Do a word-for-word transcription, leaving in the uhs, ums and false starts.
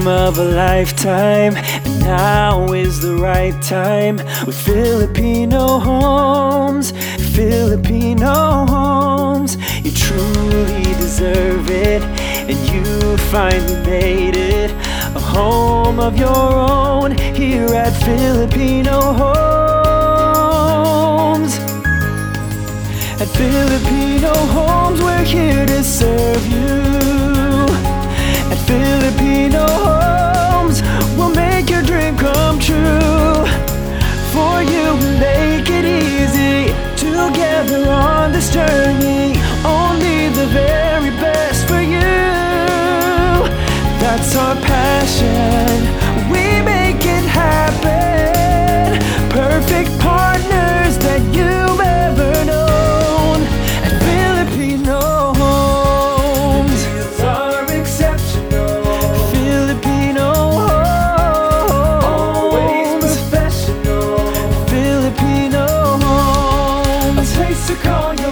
dream of a lifetime, and now is the right time with Filipino Homes. Filipino Homes, you truly deserve it, and you finally made it a home of your own here at Filipino Homes. At Filipino Homes, we're here to serve you. At Filipino Homes, we'll make your dream come true. For you, we make it easy. Together on this journey, only the very best for you. That's our passion, we make it happen. Perfect partners that you've ever known. At Filipino Homes, the deals are exceptional. Filipino Homes, always professional. Filipino Homes, a place to call you